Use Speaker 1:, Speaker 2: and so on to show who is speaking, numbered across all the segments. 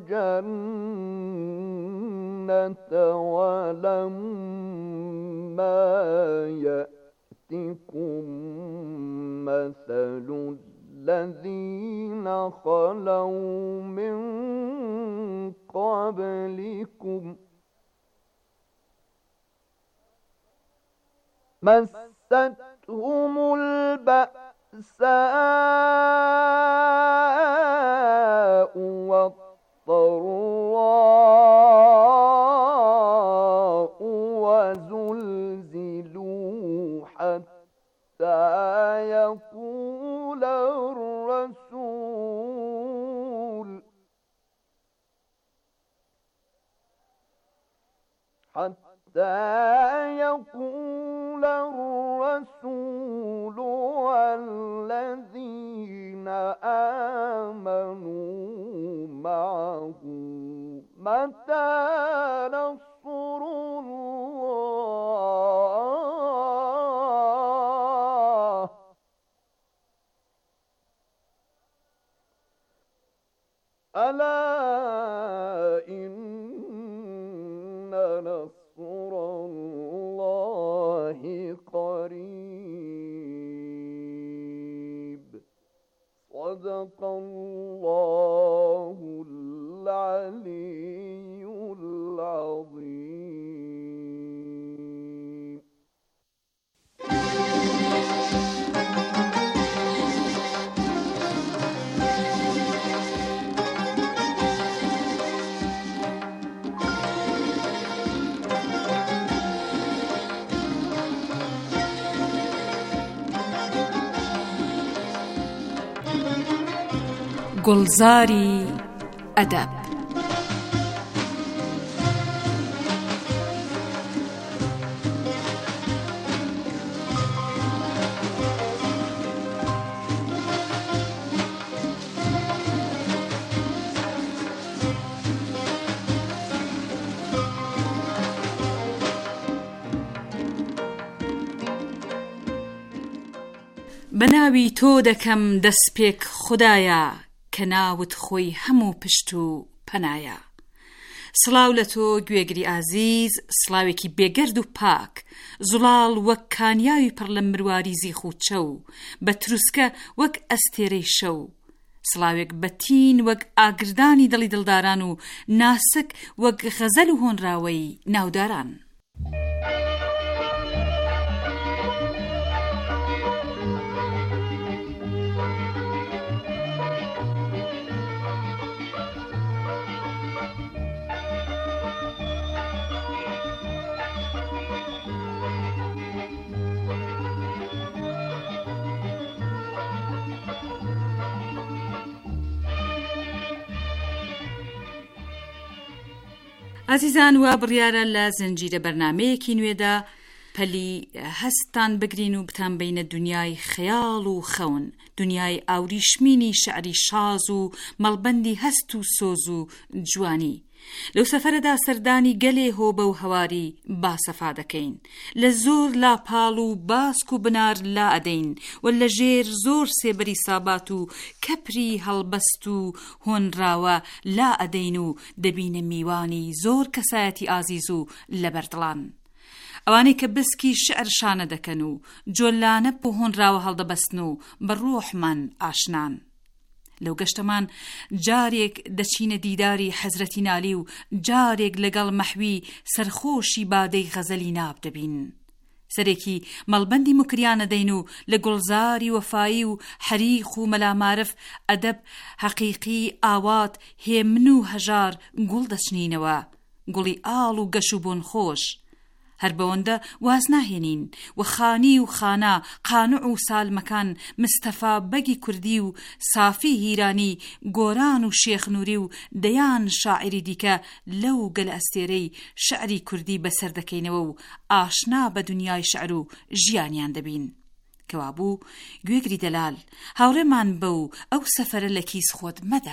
Speaker 1: الجنة ولما يأتكم مثل الذين خلوا من قبلكم مستهم البأساء والضراء وزلزلوا حتى يقول الرسول والذين آمنوا معه متى نصر الله ألا إن نصر الله قريب صدق الله العلي العظيم.
Speaker 2: گلزاری ادب. بەناوی تۆ دەکەم دەست پێک خودایە کە ناوت خۆی هەموو پشت و پەنایە. سڵاو لە تۆ گوێگری ئازیز، سڵاوێکی بێگەرد و پاک، زوڵاڵ وەک کانیاوی پڕ لە مرواری زیخ و چەو، بە تروسکە وەک ئەستێرەی شەو، سڵاوێک بەتین وەک ئاگردانی دڵی دڵداران و ناسک وەک غەزەل و هۆنراوەی ناوداران. عزیزان، وا بڕیارە لە زنجیرە بەرنامەیەکی نوێدا پەلی هەستان بگرین و بتان بینە دنیای خەیاڵ و خەون، دنیای ئاوریشمینی شعری شاز و مەڵبەندی هەست و سۆز و جوانی. لەو سەفەرەدا سەردانی گەلێ هۆبە و هەواری باسەفا دەکەین، لە زۆر لاپاڵ و باسک و بنار لا ئەدەین، و لە ژێر زۆر سێبەری سابات و کەپری هەڵبەست و هۆنراوە لا ئەدەین و دەبینە میوانی زۆر کەسایەتی ئازیز و لەبەردڵان، ئەوانەی کە بسکی شعر شانە دەکەن و جۆلانە بۆ هۆنراوە هەڵدەبەستن و بە ڕۆحمان ئاشنان. لەو گەشتەمان جارێک دەچینە دیداری حەزرەتی نالی و جارێک لەگەڵ مەحوی سەرخۆشی بادەی غەزەلی ناب دەبین. سەرێکی مەڵبەندی مکریانە دەین و لە گوڵزاری وەفایی و حەریق و مەلامارف ئەدەب حەقیقی ئاوات هێمن و هەژار گوڵ دەچنینەوە، گوڵی ئاڵ و گەش و بۆن خۆش. هەر بەوەندە واز ناهێنین و خانی و خانە، قانوع و سالمەکان، مستەفا بەگی کوردی و سافی هیرانی، گۆران و شێخ نووری و دەیان شاعری دیکە لەو گەل ئەستێرەی شعری کوردی بەسەر دەکەینەوە و ئاشنا بە دنیای شعر و ژیانیان دەبین. کەوابوو گوێگری دەلال، هاوڕێمان بە و ئەو سەفەرە لە کیس خۆت مەدە.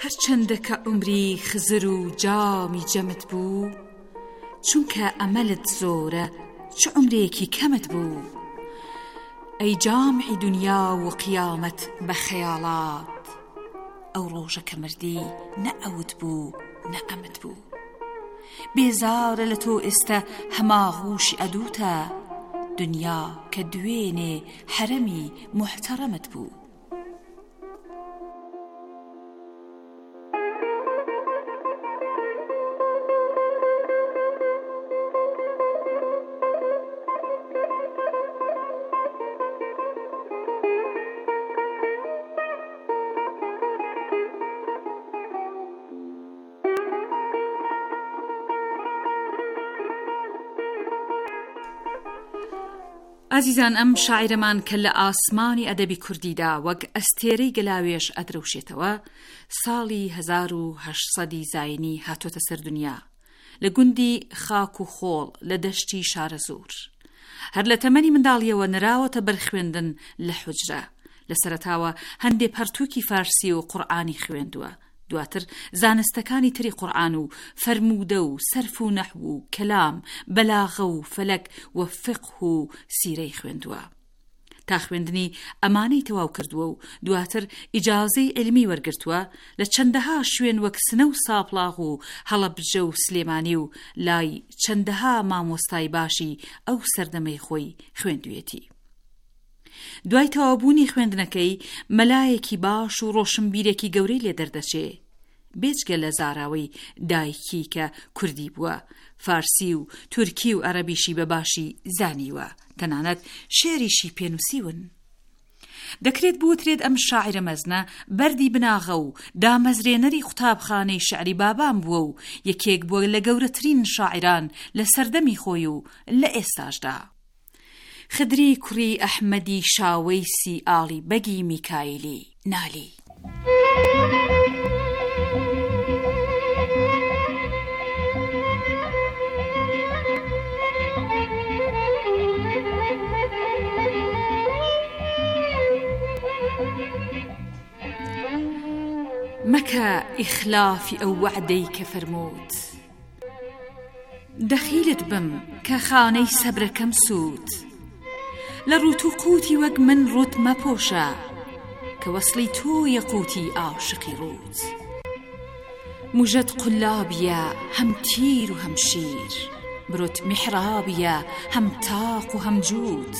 Speaker 2: هەرچەندە کە عومری خزر و جامی جەمت بوو، چونکە ئەمەلت زۆرە چ عومرێکی کەمت بوو. ئەی جامعی دنیا و قیامەت بە خەیاڵات، ئەو ڕۆژە کە مردی نە ئەوت بوو نە ئەمت بوو. بێزارە لە تۆ ئێستا هەماغوشی ئەدووتە، دنیا کە دوێنێ حەرەمی محتەرەمت بوو. ئازیزان، ئەم شاعیرەمان کە لە ئاسمانی ئەدەبی کوردیدا وەک ئەستێرەی گەلاوێش ئەدرەوشێتەوە، ساڵی 1800 زاینی هاتۆتە سەر دنیا لە گوندی خاک و خۆڵ لە دەشتی شارەزور. هەر لە تەمەنی منداڵیەوە نراوەتە بەرخوێندن لە حوجرە. لە سەرەتاوە هەندێ پەرتووکی فارسی و قورئانی خوێندووە. دواتر زانستەکانی تری قورئان و فەرمودە و سەرف و نەحو و کەلام، بەلاغە و فەلەک و فقه و سیرەی خوێندووە. تا خوێندنی ئەمانەی تەواو کردووە و دواتر ئیجازەی علمی وەرگرتووە لە چەندەها شوێن وەک سنە و ساپڵاغ و هەڵەبجە و سلێمانی و لای چەندەها مامۆستای باشی ئەو سەردەمەی خۆی خوێندوێتی. دوای تەوابوونی خوێندنەکەی مەلایەکی باش و ڕۆشنبیرێکی گەورەی لێ دەردەچێ، بێجگە لە زاراوەی دایکی کە کوردی بووە، فارسی و تورکی و عەرەبیشی بەباشی زانیوە، تەنانەت شێریشی پێنووسیون. دەکرێت بوترێت ئەم شاعیرە مەزنە بەردی بناغە و دامەزرێنەری قوتابخانەی شعری بابان بووە و یەکێک بووە لە گەورەترین شاعران لە سەردەمی خۆی و لە ئێستاشدا. خدری کوڕی ئەحمەدی شاوەیسی ئاڵی بەگی میکایلی نالی. مەکە ئیخلافی ئەو وعدەی کە فەرمووت، دەخیلت بم کە خانەی سەبرەکەم سووت، لە ڕوت و قوتی وەک من ڕوت مەپۆشە، کە وەسڵی تۆ یەقوتی ئاشقی ڕوت. موژەت قولابیە هەم تیر و هەم شیر، برۆت میحرابیە هەم تاق و هەم جووت.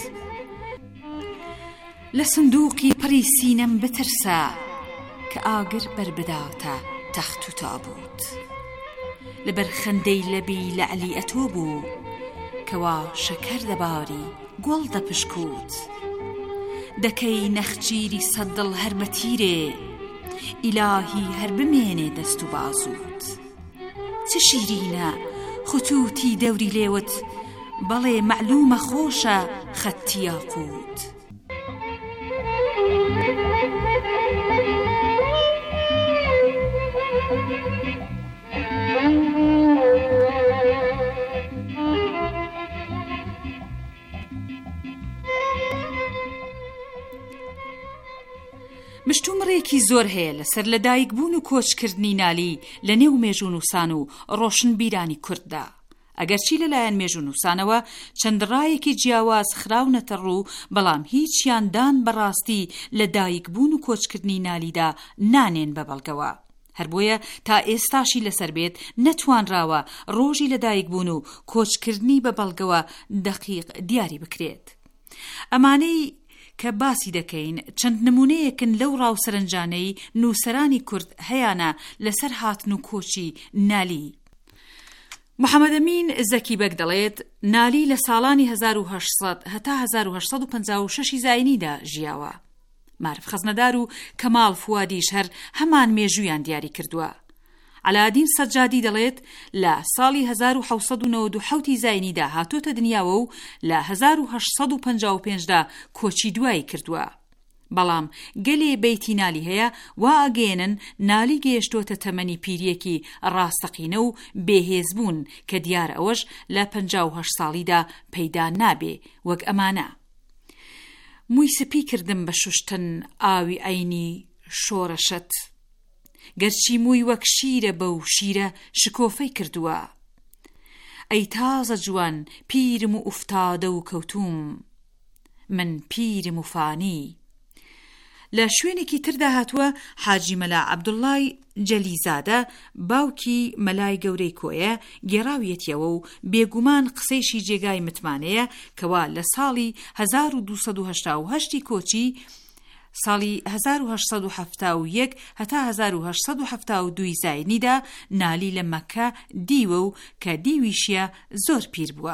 Speaker 2: لە سندوقی پڕی سینەم بترسە، کە ئاگر بربداتە تەخت و تابوت. لەبەر خەندەی لەبی لەعلی ئەتۆ بوو، کەوا شەکەر دەباری گوڵ دەپشکوت. دەکەی نەخجیری سەددڵ هەر بەتیرێ، ئیلاهی هەر بمێنێ دەست و بازوت. چ شیرینە خوتوتی دەوری لێوت، بەڵێ معلومە خۆشە خەتی یاقوت. مشتومڕێکی زۆر هەیە لەسەر لەدایک بوون و کۆچکردنی نالی لە نێو مێژوونووسان و ڕۆشنبیرانی کورددا. ئەگەرچی لەلایەن مێژوونووسانەوە چەند ڕایەکی جیاواز خراونەتە ڕوو، بەڵام هیچیان دان بەڕاستی لەدایک بوون و کۆچکردنی نالیدا نانێن بە بەڵگەوە. هەر بۆیە تا ئێستاشی لەسەر بێت نەتوانراوە ڕۆژی لەدایک بوون و کۆچکردنی بە بەڵگەوە دەقیق دیاری بکرێت. ئەمانەی کە باسی دەکەین چەند نمونەیەکن لەو ڕاوسەرنجانەی نووسەرانی کورد هەیانە لەسەر هاتن و کۆچی نالی. محەممەد ئەمین زەکی بەگ دەڵێت نالی لە ساڵانی 1800 هەتا 1856 زاینیدا ژیاوە. معرف خەزنەدار و کەماڵ فوادیش هەر هەمان مێژوویان دیاری کردووە. علادین سەجادی دەڵێت لە ساڵی 1997 زاینیدا هاتۆتە دنیاوە و لە 1855دا کۆچی دوایی کردووە. بەڵام گەلێ بەیتی نالی هەیە وا ئەگەێنن نالی گەیشتۆتە تەمەنی پیرەکی ڕاستەقینە و بێهێزبوون کە دیارە ئەوەش لە 58 ساڵیدا پەیدا نابێ وەک ئەمانە. مووی سپی کردم بە شوشتن ئاوی ئەینی شۆرەشت، گەرچی مووی وەک شیرە بەو شیرە شکۆفەی کردووە. ئەی تازە جوان پیرم و ئوفتادە و کەوتوم، من پیرم و فانی. لە شوێنێکی تردا هاتووە حاجی مەلا عەبدوڵڵای جەلیزادە باوکی مەلای گەورەی کۆیە گێڕاویەتیەوە و بێگومان قسەیشی جێگای متمانەیە کەوا لە ساڵی 1288 کۆچی ساڵی 1871 هەتا 1872 زاینیدا نالی لە مەکە دیوە و کە دیویشیە زۆر پیر بووە.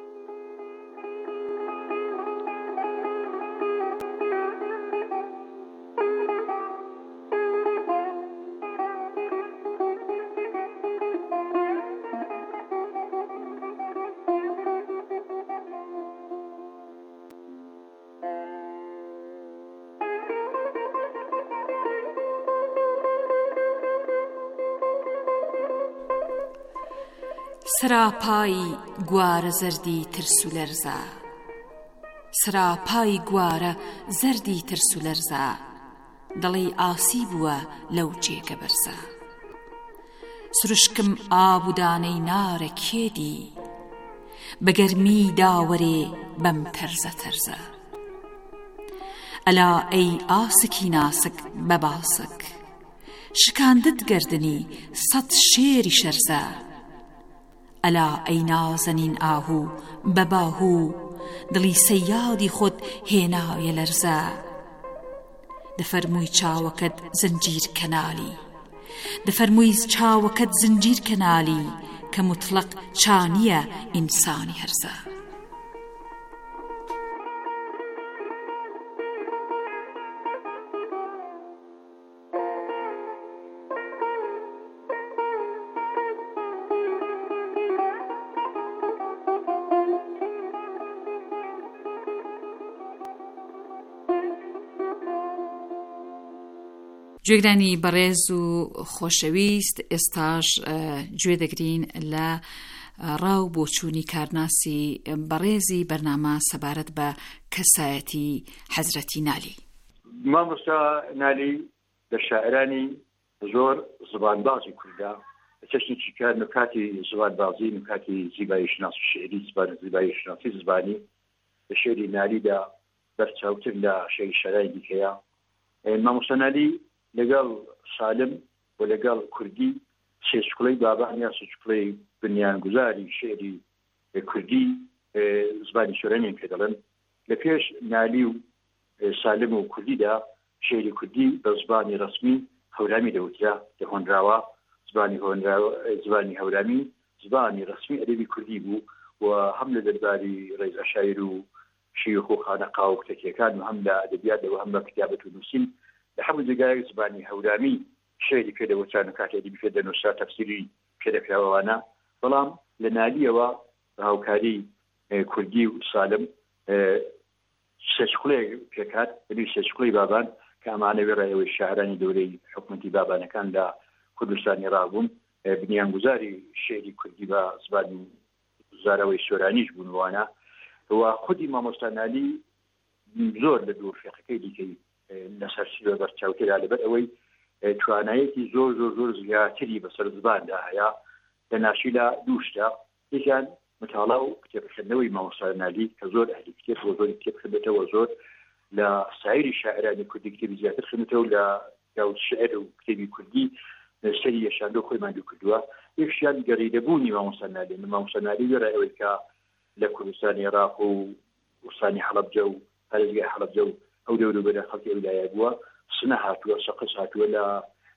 Speaker 2: سراپای گوارە زەردی ترس و لەرزە، سراپای گوارە زەردی ترس و لەرزە، دڵی ئاسی بووە لەو جێگە بەرزە. سروشکم ئاب و دانەی نارە کێدی، بە گەرمی داوەرێ بەم تەرزە تەرزە. ئەلا ئەی ئاسکی ناسک بە باسک، شکاندت گەردنی سەد شێری شەرزە. ئەلا ئەی نازەنین ئاهوو بە باهوو، دڵی سەیادی خۆت هێنایە لەرزە. دەفەرمووی چاوەکەت زنجیر کەنالی، دەفەرمووی چاوەکەت زنجیر کەنالی، کە مطلق چانیە ئینسانی هەرزە. گوێگرانی بەڕێز و خۆشەویست، ئێستاش گوێ دەگرین لە ڕاو بۆچوونی کارناسی بەڕێزی بەرنامە سەبارەت بە کەسایەتی حەزرەتی نالی.
Speaker 3: مامۆستا نالی لە شاعرانی زۆر زبانبازی کوردە، چەشنێکی کار نکاتی زبانبازی، نکاتی زیبایی شناسی شعری، زیبایی شناسی زبانی لە شێری نالیدا بەرچاوتر لە شێری شەرای دیکەیە. مامۆستا نالی لەگەڵ سالم و لەگەڵ کوردی سێچکڵەی بابان یا سێچکڵەی بنیانگوزاری شێری کوردی زبانی سۆرانیان پێ دەڵێن. لە پێش نالی و سالم و کوردیدا شێری کوردی بە زبانی ڕسمی هەورامی دەوترا، دەهۆنراوە. زبانی هەورامی زبانی ڕسمی ئەدەبی کوردی بوو و هەم لە دەرباری ڕێز عەشایر و شیوخ و خانەقا و کتێبەکان و هەم لە ئەدەبیاتەوە هەم بە کتابەت و نووسین لە هەموو جێگایەک زبانی هەورامی شێری پێدەوترا، کاتی ئەدەبی پێدەنووسرا، تەفسیری پێدەکراوەوانە. بەڵام لە نالیەوە بە هاوکاری کوردی و سالم سێچکڵەیەک پێکات، بەبێ سێچکڵەی بابان کە ئەمانە وێڕایەوەی شاعرانی دەورەی حکومەتی بابانەکان لە کوردستانی ڕابوون، بنیانگوزاری شێری کوردی بە زبانی زارەوەی سۆرانیش بوونوانە. و خودی مامۆستا نالی زۆر لە دوور فێقەکەی دیکەی لەسەر سیوە بەرچاوتێدا لەبەر ئەوەی توانایەتی زۆر زۆر زۆر زیاتری بەسەر زباندا هەیە لە ناشیلا دووشتا. یەکیان متاڵا و کتێبخوێندنەوەی مامۆستا نالی کە زۆر ئەهلی کتێب و زۆری کتێب خوێندێتەوە، زۆر لە سایری شاعرانی کوردی کتێبی زیاتر خوێندێتەوە، لە داود شعر و کتێبی کوردی سەری یەشاندۆ خۆی ماندوو کردووە. یەکشیان گەڕیدەبوونی مامۆستا نالی. مامۆستا نالی وێڕایەوەی کە لە کوردستانی عێراق و وستانی حەڵەبجە و پارێزگای حەڵەبجە و ئەو دەوروبەرە خەڵکی ئەولایە بووە، سنە هاتووە، سەقس هاتووە، لە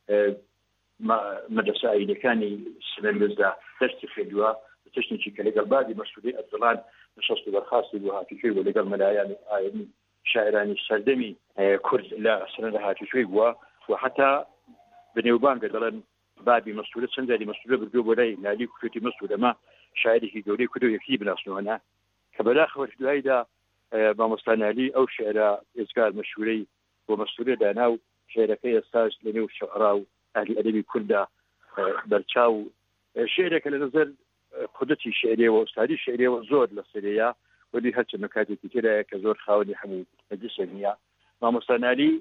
Speaker 3: مەدرسە ئاینەکانی سنەندزدا دەستی خوێندووە. چەشنێکی کە لەگەڵ بابی مەسعودی ئەفزەڵان نشست و بەرخاستی بوو هاتووشوی بوو، لەگەڵ مەلایانی ئاینی شاعرانی سەردەمی کورد لە سنەندە هاتووشوی بووە. و حتا بنێوبانگە دەڵێن بابی مەسعودە چەند جاری مەسعودە بردووە بۆ لای نالی و کوێتی مەسعود، ئەمە شاعرێکی گەورەی کورد و یەکتی بناسنەوەنا کە بەداخەوە دواییدا مامۆستا نالی ئەو شێعرە ئێزگار مەشهوورەی بۆ مەسعودە دانا و شێعرەکەی ئێستاش لەنێو شەعرا و ئەهلی ئەدەبی کوردە بەرچاو شێعرێکە لە نەزەر قودەتی شێعرەوە و ئوستادی شێعرەوە زۆر لەسەرەیە، وەلی هەرچەند نکاتێکی تێدایە کە زۆر خاوەنی هەموو مەجلیسێک نییە. مامۆستا نالی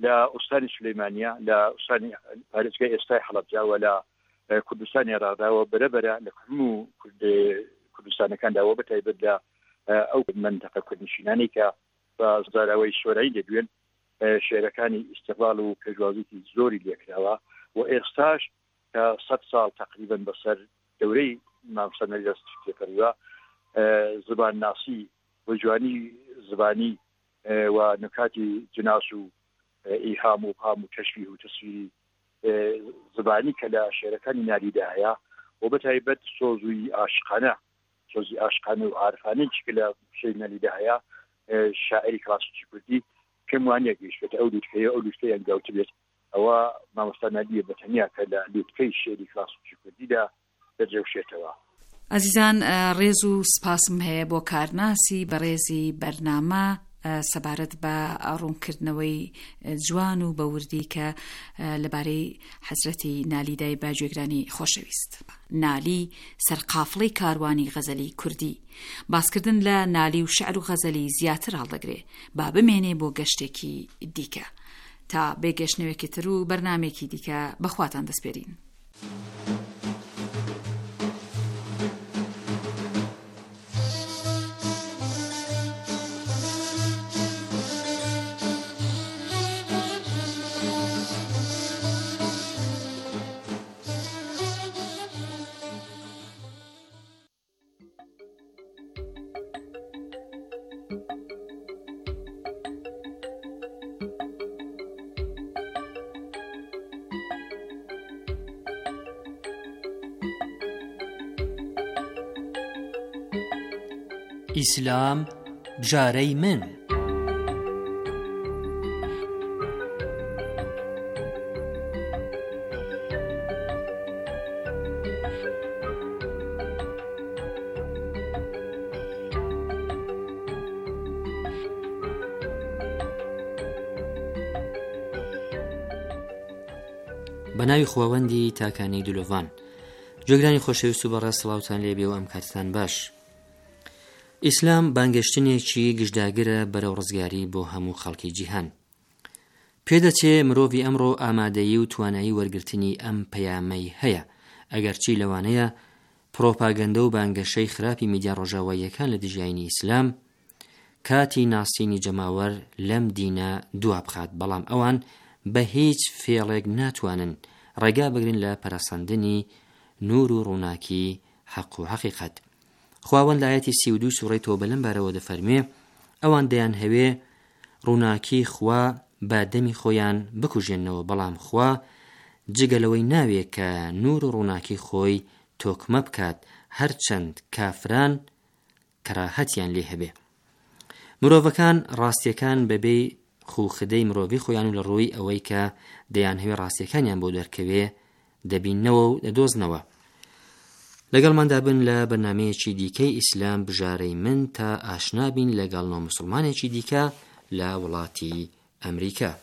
Speaker 3: لە ئوستانی سولەیمانیە لە ئوستانی پارێزگای ئێستای حەڵەبجاوە لە کوردستانی عێراقداوە بەرەبەرە لە هەموو کوردستانەکانداوە بەتایبەت لە ئەو منتەقە کوردنشینانی کە بە زاراوەی شۆرایی دەبوێن شێعرەکانی ئیستیقلال و پێشوازیی زۆری لێکراوە و ئێستاش کە 100 ساڵ تقریبا بەسەر دەورەی مامۆستا نەریت دەست پێکەوە زبان ناسی و جوانی زبانی و نکاتی جناس و ئیهام و پام و تشبیه و تصویری زبانی کە لە شێعرەکانی نالیدا هەیە و بەتایبەت سۆزی عاشقانە و عارفانەی چکە لە شەی نالیدا هەیە شاعری کلاسیکی کوردی پێم وانە گەیشتێت ئەو لوتکەیە ئەو لوتکەی ئەنگاوتە بێت ئەوە مامۆستا نادیە بەتەنیا کە لە لوتکەی شێعری کلاسیکی کوردیدا دەرجەوشێتەوە.
Speaker 2: عزیزان ڕێز و سپاسم هەیە بۆ کارناسی بەڕێزی بەرنامە سەبارەت بە ئاڕوونکردنەوەی جوان و بەوردی کە لەبارەی حەزرەتی نالیدای باگوێگرانی خۆشەویست. نالی سەرقافڵەی کاروانی غەزەلی کوردی. باسکردن لە نالی و شعر و غەزەلی زیاتر هەڵدەگرێ با بمێنێ بۆ گەشتێکی دیکە. تا بێگەشتنەوەیەکی تر و بەرنامێکی دیکە بەخواتان دەسپێرین.
Speaker 4: ئیسلام بژارەی من.
Speaker 5: بەناوی خواوەندی تاکانی دولۆڤان. جۆگرانی خۆشەویست و بەڕێز سڵاوتان لێبێ و ئەم کاتتان باش. ئیسلام بانگەشتنێکی گشتداگرە بەرەو ڕزگاری بۆ هەموو خەڵکی جیهان. پێدەچێ مرۆڤی ئەمڕۆ ئامادەیی و توانایی وەرگرتنی ئەم پەیامەی هەیە، ئەگەرچی لەوانەیە پرۆپاگەندە و بانگەشەی خراپی میدیا ڕۆژاواییەکان لە دژایانی ئیسلام کاتی ناسینی جەماوەر لەم دینە دوا بخات، بەڵام ئەوان بە هیچ فێڵێک ناتوانن ڕێگا بگرن لە پەرەسەندنی نور و ڕووناکی حەق و حەقیقەت. خواوەند لە ئایەتی 32 سوڕەی تۆبە لەم بارەوە دەفەرمێ ئەوان دەیان هەوێ ڕووناکی خوا بە دەمی خۆیان بکوژێنەوە، بەڵام خوا جگەلەوەی ناوێت کە نور و ڕووناکی خۆی تۆکمە بکات، هەرچەند کافران کەراهەتیان لێ هەبێ. مرۆڤەکان ڕاستیەکان بەبێ خوخدەی مرۆڤی خۆیان و لە ڕووی ئەوەی کە دەیان هەوێ ڕاستیەکانیان بۆ دەرکەوێ دەبینەوە و دەدۆزنەوە. لەگەڵماندا بن لە بەرنامەیەکی دیکەی ئیسلام بژارەی من تا ئاشنابین لەگەڵ نۆ موسڵمانێکی دیکە لە وڵاتی ئەمریکا.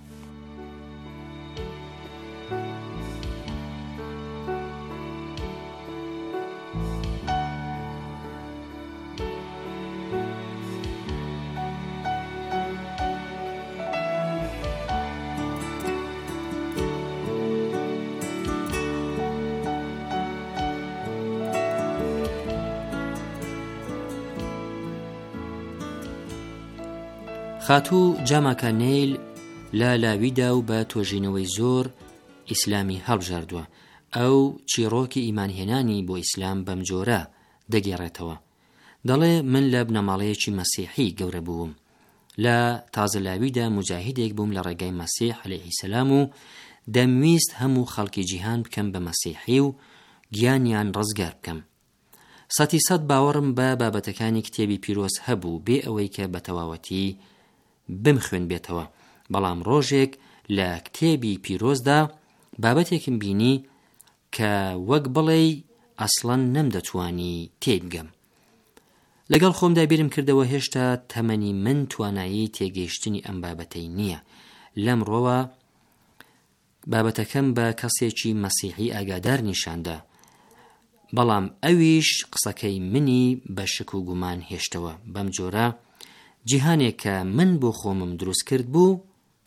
Speaker 5: خاتوو جاماکە نەیل لە لاویدا و بە تۆژینەوەی زۆر ئیسلامی هەڵبژاردووە. ئەو چیرۆکی ئیمانهێنانی بۆ ئیسلام بەم جۆرە دەگێڕێتەوە. دەڵێ من لە بنەماڵەیەکی مەسیحی گەورە بووم. لە تازە لاویدا مجاهیدێک بووم لە ڕێگای مەسیح عەلەیهی سەلام و دەمویست هەموو خەڵکی جیهان بکەم بە مەسیحی و گیانیان ڕزگار بکەم. 100% باوەڕم بە بابەتەکانی کتێبی پیرۆز هەبوو بێ ئەوەی کە بە تەواوەتی بمخوێن بێتەوە، بەڵام ڕۆژێک لە کتێبی پیرۆزدا بابەتێکم بینی کە وەک بڵێ ئەسڵەن نەمدەتوانی تێبگەم. لەگەڵ خۆمدا بیرم کردەوە هێشتا تەمەنی من توانایی تێگەیشتنی ئەم بابەتەی نییە. لەم ڕۆوە بابەتەکەم بە کەسێکی مەسیحی ئاگادار نیشاندا، بەڵام ئەویش قسەکەی منی بە شک و گومان هێشتەوە. بەم جۆرە جیهانێک کە من بۆ خۆمم دروست کرد بوو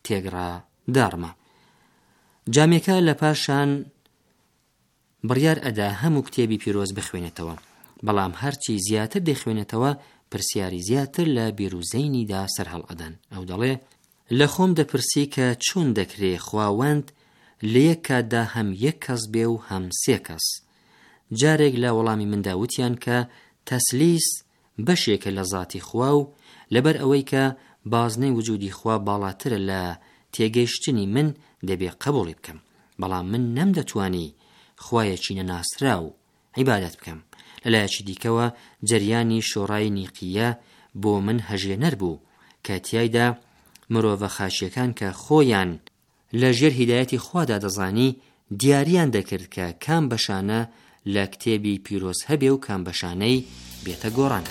Speaker 5: تێگڕا داڕمە. جامێکە لە پاشان بڕیار ئەدا هەموو کتێبی پیرۆز بخوێنێتەوە، بەڵام هەرچی زیاتر دەخوێنێتەوە پرسیاری زیاتر لە بیرروزەینیدا سەرهەڵ ئەدەن. ئەو دەڵێ لە خۆم دەپرسی کە چۆن دەکرێ خواوەند لە یەک کاتدا هەم یەک کەس بێ و هەم سێ کەس. جارێک لە وەڵامی مندا وتیان کە تەسلیس بەشێکە لە ذاتی خوا و لەبەر ئەوەی کە بازنەی وجودی خوا باڵاترە لە تێگەیشتنی من دەبێ قبوڵی بکەم، بەڵام من نەمدەتوانی خوایەکی نەناسرا و عیبادەت بکەم. لەلایەکی دیکەوە جەریانی شۆڕای نیقیە بۆ من هەژێنەر بوو کە تیایدا مرۆڤە خاشیەکان کە خۆیان لە ژێر هیدایەتی خوادا دەزانی دیاریان دەکرد کە کام بەشانە لە کتێبی پیرۆز هەبێ و کام بەشانەی بێتە گۆڕان.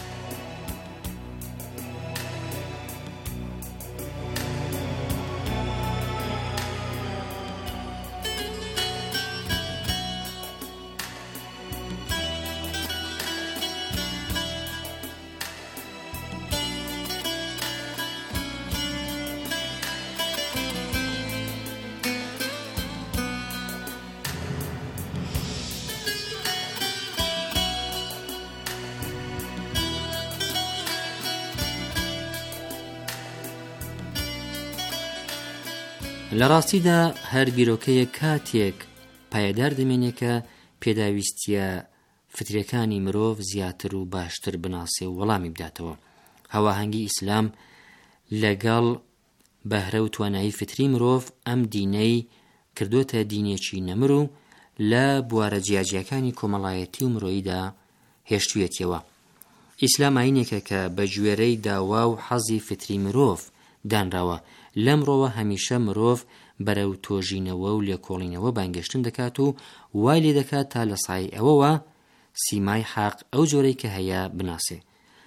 Speaker 5: لە ڕاستیدا هەر بیرۆکەیە کاتێک پایەدار دەمێنێ کە پێداویستیە فترەکانی مرۆڤ زیاتر و باشتر بناسێ و وەڵامی بداتەوە. هەواهەنگی ئیسلام لەگەڵ بەهرە و توانایی فتری مرۆڤ ئەم دینەی کردوتە دینێکی نەمر و لە بوارە جیاجیەکانی کۆمەڵایەتی و مرۆییدا هێشتوێتیەوە. ئیسلام ئاینێکە کە بە گوێرەی داوا و حەزی فتری مرۆڤ دانراوە. لەمڕۆوە هەمیشە مرۆڤ بەرەو تۆژینەوە و لێکۆڵینەوە بانگەشتن دەکات و وای لێ دەکات تا لە سای ئەوەوە سیمای حەق ئەو جۆرەی کە هەیە بناسێ.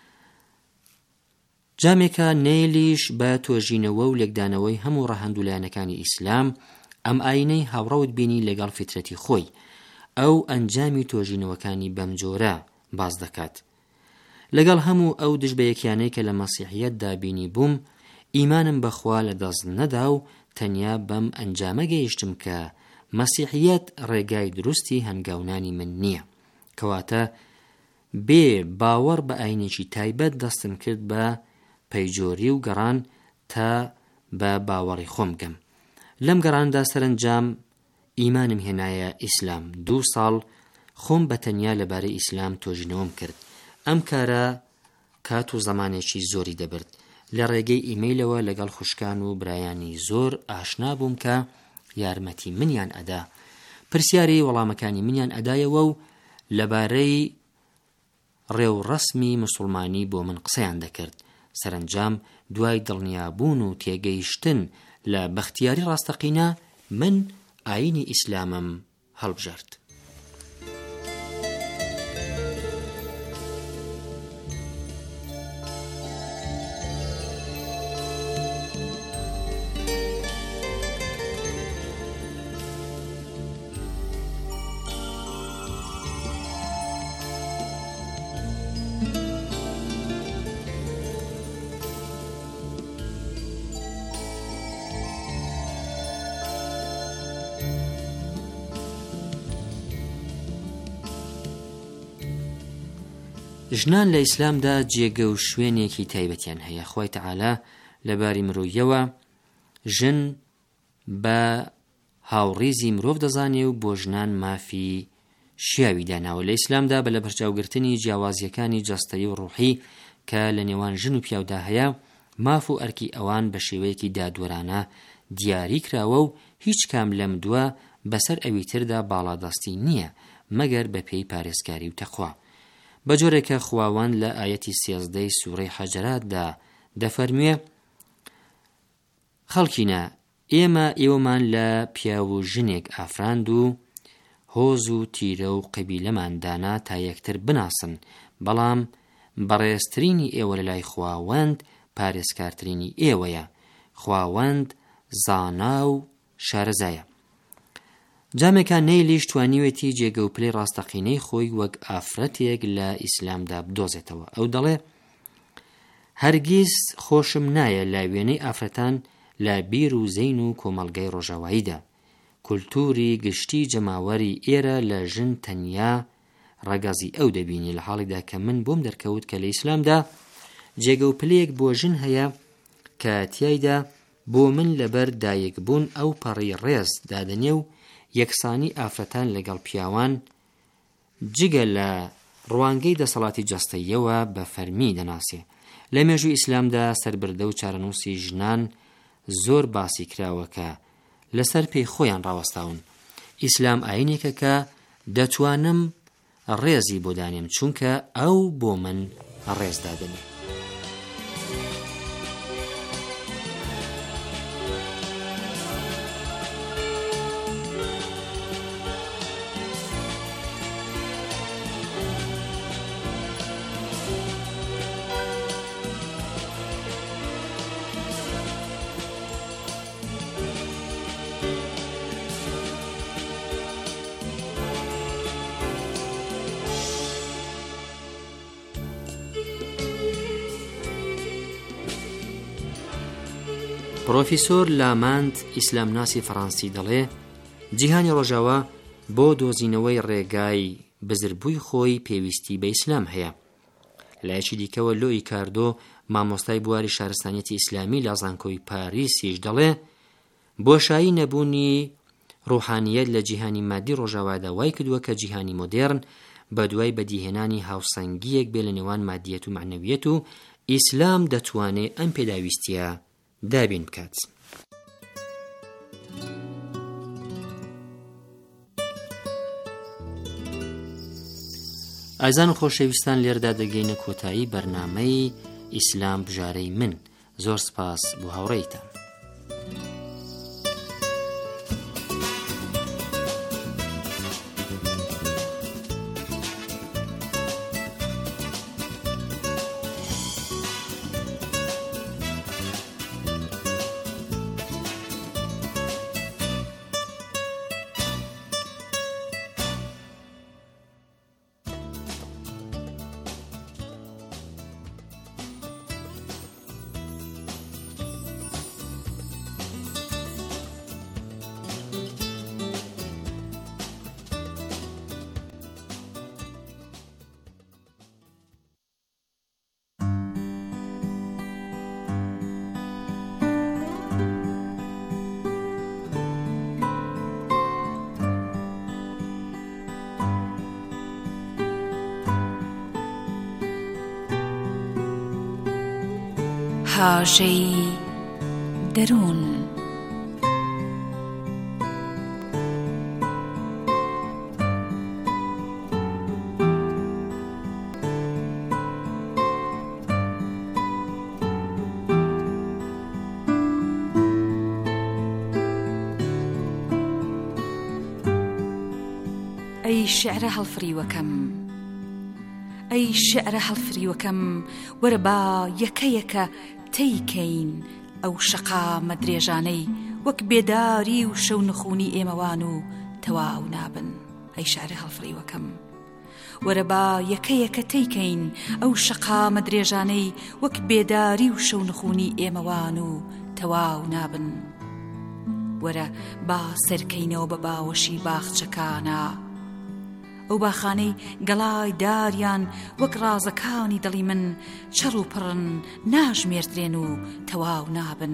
Speaker 5: جامێکە نێلیش بە تۆژینەوە و لێکدانەوەی هەموو ڕەهەند و لایەنەکانی ئیسلام ئەم ئاینەی هاوڕەوت بینی لەگەڵ فترەتی خۆی ئەو ئەنجامی تۆژینەوەکانی بەم جۆرە باز دەکات. لەگەڵ هەموو ئەو دژبەیەکیانەی کە لە مەسیحیەتدا بینی بووم، ئیمانم بەخوا لە دەست نەدا و تەنیا بەم ئەنجامە گەیشتم کە مەسیحیەت ڕێگای دروستی هەنگاونانی من نییە، کەواتە بێ باوەڕ بە ئاینێکی تایبەت دەستم کرد بە پەیجۆری و گەڕان تا بە باوەڕی خۆم گەم. لەم گەڕاندا سەرنجام ئیمانم هێنایە ئیسلام. 2 ساڵ خۆم بە تەنیا لەبارەی ئیسلام تۆژینەوەم کرد. ئەم کارە کات و زەمانێکی زۆری دەبرد. لە ڕێگەی ئیمەیلەوە لەگەڵ خوشکان و برایانی زۆر ئاشنا بووم کە یارمەتی منیان ئەدا، پرسیاری وەڵامەکانی منیان ئەدایەوە و لەبارەی ڕێوڕەسمی موسڵمانی بۆ من قسەیان دەکرد. سەرنجام دوای دڵنیابوون و تێگەیشتن لە بەختیاری ڕاستەقینە من ئاینی ئیسلامم هەڵبژارد. ژنان لە ئیسلامدا جێگە و شوێنێکی تایبەتیان هەیە. خوای تەعالا لەباری مرۆییەوە ژن بە هاوڕێزی مرۆڤ دەزانێ و بۆ ژنان مافی شیاوی داناوە. لە ئیسلامدا بە لە بەرچاوگرتنی جیاوازیەکانی جەستەیی و ڕوحی کە لە نێوان ژن و پیاودا هەیە، ماف و ئەرکی ئەوان بە شێوەیەکی دادوەرانە دیاری کراوە و هیچ کام لەم دووە بەسەر ئەوی تردا باڵادەستی نییە مەگەر بە پێی پارێزکاری و تەخوا. بە جۆرێکە خواوەند لە ئایەتی 13 سوورەی حەجراتدا دەفەرموێ: خەڵکینە، ئێمە ئێوەمان لە پیاو و ژنێک ئافراند و هۆز و تیرە و قەبیلەمان دانا تا یەکتر بناسن، بەڵام بەڕێزترینی ئێوە لەلای خواوەند پارێزکارترینی ئێوەیە. خواوەند زانا و شارەزایە. جامێکە نەیلیش توانیوێتی جێگە و پلەی ڕاستەقینەی خۆی وەک ئافرەتێک لە ئیسلامدا بدۆزێتەوە. ئەو دەڵێ: هەرگیز خۆشم نایە لا وێنەی ئافرەتان لە بیر و زەین و کۆمەڵگەی ڕۆژاواییدا. کولتوری گشتی جەماوەری ئێرە لە ژن تەنیا ڕەگەزی ئەو دەبینی لە حاڵێکدا کە من بۆم دەرکەوت کە لە ئیسلامدا جێگە و پلەیەک بۆ ژن هەیە کە تیایدا بۆ من لەبەر دایک بوون ئەو پەڕی ڕێز دادنێ و یەکسانی ئافرەتان لەگەڵ پیاوان جگە لە ڕوانگەی دەسەڵاتی جەستەییەوە بە فەرمی دەناسێ. لە مێژووی ئیسلامدا سەربردە و چارەنووسی ژنان زۆر باسی کراوە کە لەسەر پێی خۆیان ڕاوەستاون. ئیسلام ئاینێکە کە دەتوانم ڕێزی بۆ دانێم چونکە ئەو بۆ من ڕێز دادنێ. پرۆفیسۆر لاماند ئیسلامناسی فەڕەنسی دەڵێ جیهانی ڕۆژاوا بۆ دۆزینەوەی ڕێگای بزربووی خۆی پێویستی بە ئیسلام هەیە. لایەکی دیکەوە لۆی کاردۆ مامۆستای بواری شارستانیەتی ئیسلامی لە زانکۆی پاریسیش دەڵێ بۆشایی نەبوونی ڕوحانیەت لە جیهانی مادی ڕۆژاوادا وای کردووە کە جیهانی مۆدێرن بە دوای بەدیهێنانی هاوسەنگیەک بێ لە نێوان مادیەت و معنەویەت و ئیسلام دەتوانێت ئەم پێداویستیە دابین بکات. ئازان خۆشەویستان لێردا دەگەینە کۆتایی بەرنامەی ئیسلام بژارەی من. زۆر سپاس بۆ هاوڕێیتان.
Speaker 2: هاژەی دەروون. ئەی شعرە هەڵفریوەکەم، ئەی شعرە هەڵفریوەکەم، وەرە با یەکە تەیکەین ئەو شەقامە درێژانەی وەک بێداری و شەو نخوونی ئێمەوان و تەواو نابن. ئەی شعرە هەڵفریوەکەم، وەرە با یەکە تەیکەین ئەو شەقامە درێژانەی وەک بێداری و شەو نخوونی ئێمەوان و تەواو نابن. وەرە با سەرکەینەوە بە باوەشی باخچەکانە، ئەو باخانەی گەڵای داریان وەک ڕازەکانی دڵی من چەڕ و پڕن ناژمێردرێن و تەواو نابن.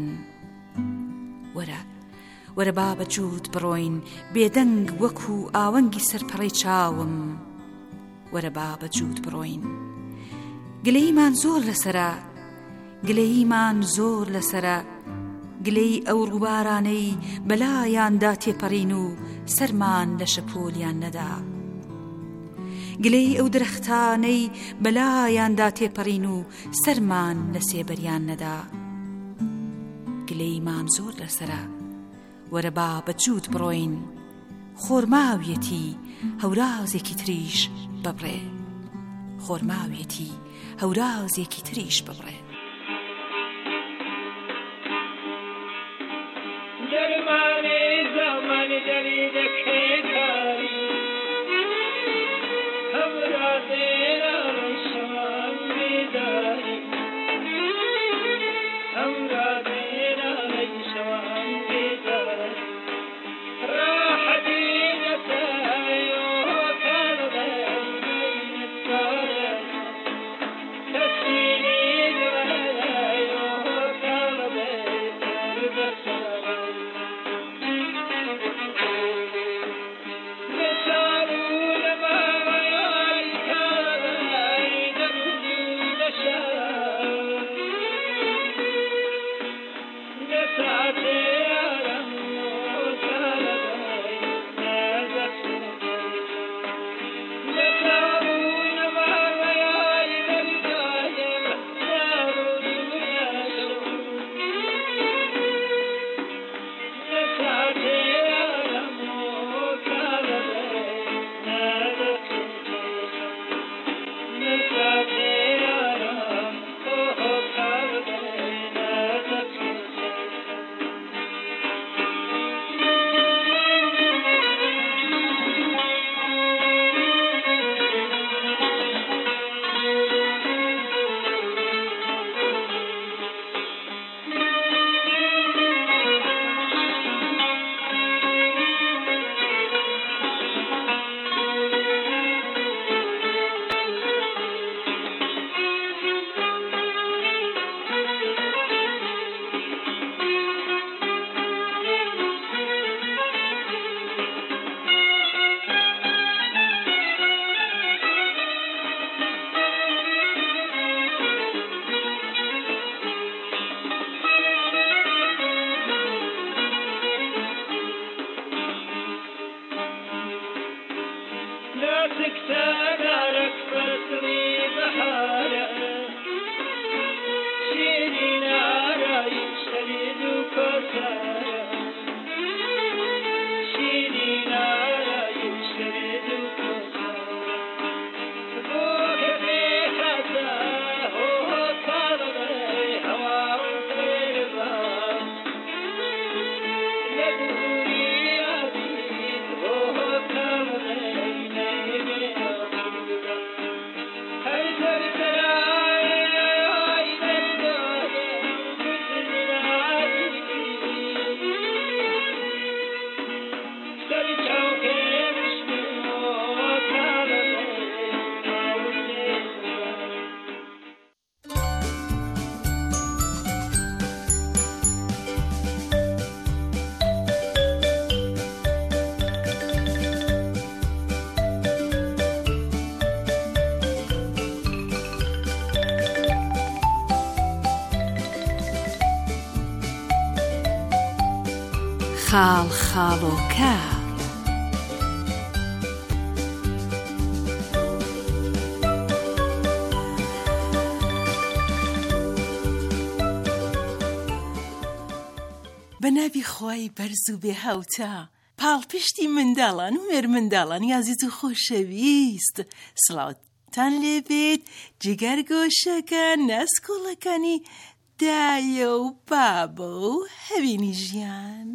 Speaker 2: وەرە با بەجوود بڕۆین بێدەنگ وەکو ئاوەنگی سەرپەڕەی چاوم. وەرە با بەجوود بڕۆین، گلەیمان زۆر لەسەرە، گلەیمان زۆر لەسەرە، گلەی ئەو ڕووبارانەی بەلایاندا تێپەڕین و سەرمان لە شەپۆلیان نەدا، گلەی ئەو درەختانەی بەلایاندا تێپەڕین و سەرمان لە سێبەریان نەدا. گلەیمان زۆر لەسەرە، وەرە با بەجوود بڕۆین، خۆرماویەتی هەورازێکی تریش ببڕێ، خۆرماویەتی هەورازێکی تریش ببڕێ.
Speaker 6: دەرمانی زەمانی دەری دەکەیتاری هەورازێرە ڕەیشان بیداری هەورازێرە ڕەیشان سكسانارك فصلي بحارة شيرين عراي شريد وكسارة شيرين عراي شريد وكسارة فوق في حسا هو طالبي هوا وطيربا لدوري عبيد هو طالبي نيمي أخوضا هل ترتراي نسدودا كسرنا عديدي سرچاو که مشکو طالبي
Speaker 2: خاڵ خاڵۆکە
Speaker 7: بەناوی خۆی بەرز و بێ هەوتە پاڵپشتی منداڵان و مێر منداڵان یازیز و خۆشەویست سڵاوتان لێبێت جگەر گۆشەکان ناسکۆڵەکانی دایە و بابە و هەوینی ژیان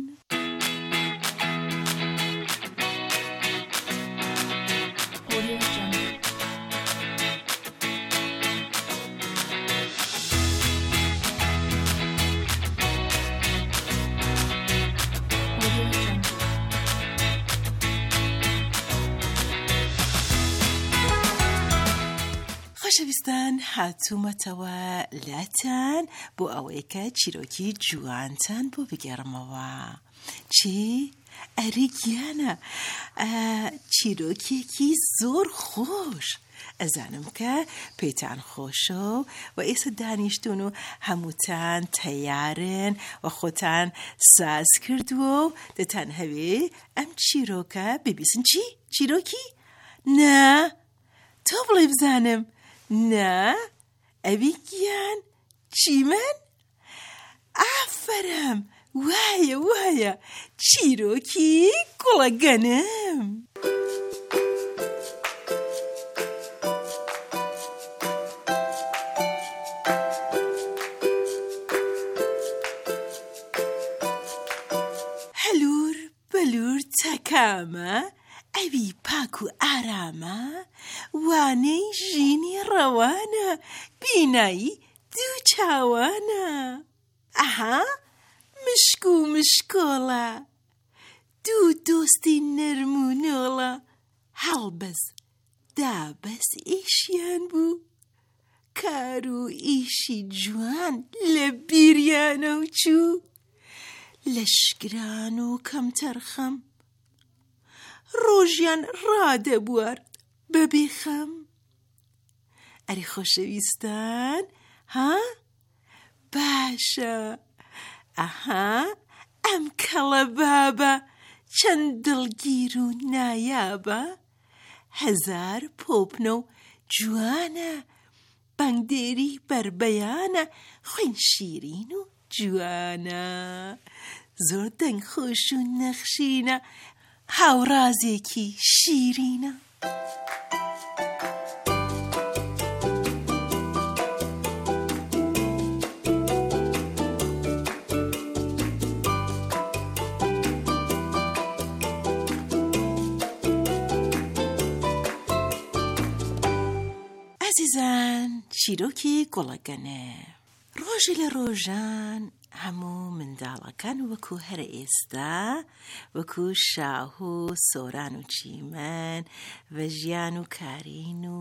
Speaker 7: خۆشەویستان هاتوومەتەوە لاتان بۆ ئەوەی کە چیرۆکی جوانتان بۆ بگێڕمەوە چی؟ ئەرێ گیانە چیرۆکێکی زۆر خۆش ئەزانم کە پێتان خۆشە و ئێستا دانیشتون و هەمووتان تەیارن و خۆتان ساز کردووە و دەتان هەوێ ئەم چیرۆکە ببیستن چی؟ چیرۆکی؟ نا تۆ بڵێ بزانم نا ئەوی گیان چیمەن؟ ئافەرم وایە چیرۆکی کوڵە گەنم هەلوور بەلوور چەکامە ئەوی پاک و ئارامە وانەی ژینی ڕەوانە بینایی دوو چاوانە ئەها مشک و مشکۆڵە دوو دۆستی نەرم و نۆڵە هەڵبەس دابەس ئیشیان بوو کار و ئیشی جوان لە بیریانە و چوو لەشکران و کەمتەرخەم ڕۆژیان ڕادەبوارد بەبێ خەم ئەرێ خۆشەویستان ها باشە ئەها ئەم کەڵە بابە چەند دڵگیر و نایابە هەزار پۆپنە و جوانە بەنگدێری بربەیانە خوێن شیرین و جوانە زۆر دەنگ خۆش و نەخشینە هاوڕازێکی شیرینە ئازیزان چیرۆکی گوڵەگەنە ڕۆژی لە ڕۆژان هەموو منداڵەکان وەکو هەرە ئێستا وەکو شاه و سۆران و چیمەن و ژیان و کارین و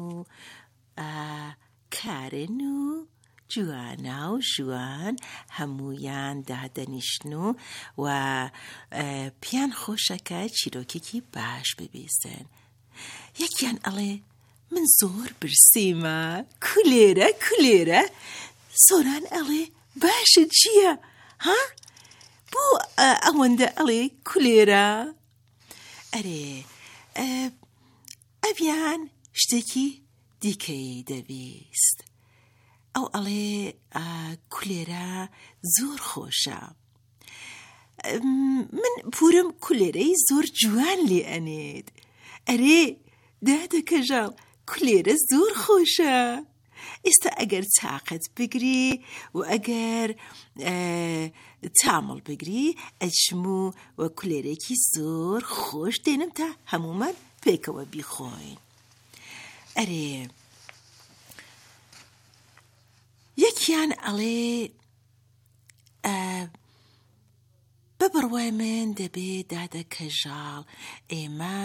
Speaker 7: کارن و جوانا و ژوان هەموویان دادەنیشتن و پیان خۆشەکە چیرۆکێکی باش ببیستن یەکیان ئەڵێ من زۆر برسیمە کولێرە سۆران ئەڵێ باشە چییە ها بۆ ئەوەندە ئەڵێ کولێرە ئەرێ ئەڤیان شتێکی دیکەی دەبیست. ئەو ئەڵێ کولێرە زۆر خۆشە. من پورم کولێرەی زۆر جوان لێ ئەنێت. ئەرێ دادە کەژاڵ، کولێرە زۆر خۆشە. ئێستا ئەگەر چاقت بگری و ئەگەر تامڵ بگری ئەچم و کولێرێکی زۆر خۆش دێنم تا هەمومان پێکەوە بیخۆین. ئەرێ یەکیان ئەڵێ بەبڕوای من دەبێ دادە کەژاڵ ئێمە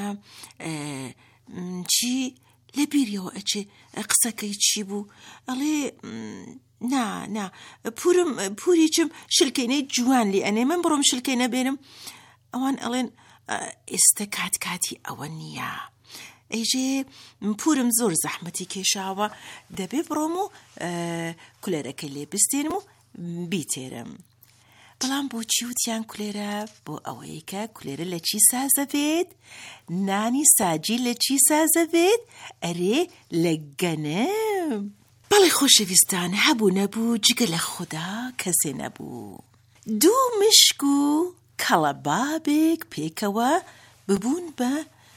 Speaker 7: چی لە بیریەوە ئەچێ قسەکەی چی بوو؟ ئەڵێ نا پوریچم شلکەینەی جوان لێ ئەنێ، من بڕۆم شلکەینە بێنم. ئەوان ئەڵێن ئێستا کاتی ئەوە نییە، ئەیژێ پورم زۆر زەحمەتی کێشاوە، دەبێ بڕۆم و کولێرەکەی لێ بستێنم و بیتێرم. بەڵام بۆچی وتیان کولێرە؟ بۆ ئەوەی کە کولێرە لە چی سازە بێت؟ نانی ساجی لە چی سازە بێت؟ ئەرێ لە گەنم. بەڵێ خۆشەویستان، هەبوو نەبوو جگە لە خوددا کەسێ نەبوو. دوو مشک و کەڵەبابێک پێکەوە ببوون بە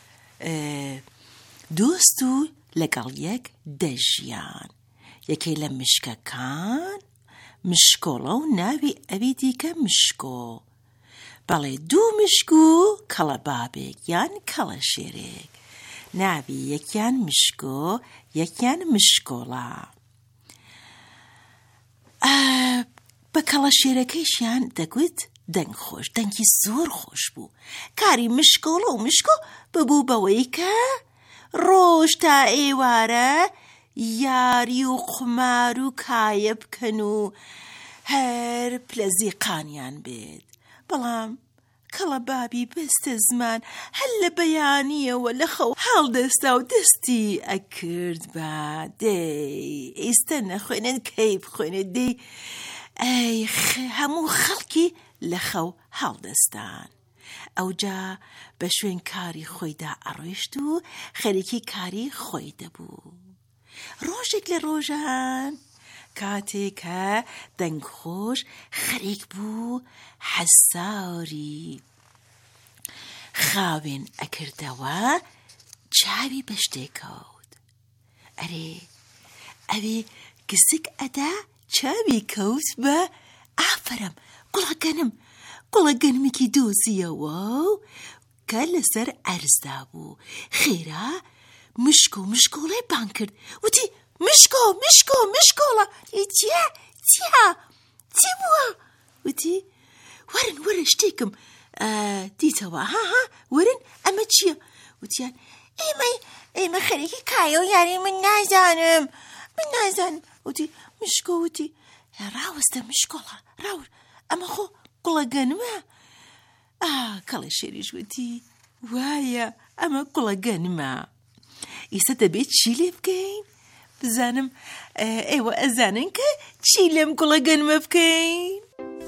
Speaker 7: دۆست و لەگەڵ یەک دەژیان. یەکەی لە مشکەکان مشکۆڵە و ناوی ئەوی دیکە مشکۆ. بەڵێ دوو مشک و کەڵەبابێک یان کەڵەشێرێک، ناوی یەکیان مشکۆ یەکیان مشکۆڵە. بە کەڵەشێرەکەیشیان دەگوت دەنگ خۆش، دەنگی زۆر خۆش بوو. کاری مشکۆڵە و مشکۆ ببوو بەوەی کە ڕۆژ تا ئێوارە یاری و قمار و کایە بکەن و هەر پلەزیقانیان بێت. بەڵام کەڵەبابی بەستە زمان هەل لە بەیانیەوە لە خەو هەڵدەستا و دەستی ئەکرد بە دەی ئێستا نەخوێنن کەی بخوێنێت دەی ئەی هەموو خەڵکی لە خەو هەڵدەستان. ئەوجا بە شوێن کاری خۆیدا ئەڕۆیشت و خەریکی کاری خۆی دەبوو. ڕۆژێک لە ڕۆژان کاتێکە دەنگخۆش خەریک بوو حەساری خاوێن ئەکردەوە، چاوی بە شتێکەوت. ئەرێ ئەوێ گزک ئەدا چاوی کەوت بە ئافرەم گوڵەگەنمێکی دۆزیەوە و کە لەسەر ئەرزدا بوو. خێرا مشکۆ مشکۆڵێ بان کرد، وتی مشکۆڵە چی بووە؟ وتی وەرن شتێکم دیتەوە، ها وەرن ئەمە چییە؟ وتیان ئێمە خەریکی کایە و یاری من نازانم. وتی مشکۆ وتی ڕاوەستە مشکۆڵە ڕاور ئەمە خۆ گوڵەگەنمە. کەڵە شێریش وتی وایە ئەمە گوڵەگەنمە. ئێستا دەبێت چی لێ بکەین؟ بزانم ئێوە ئەزانن کە چی لێم گوڵەگەنمە بکەین؟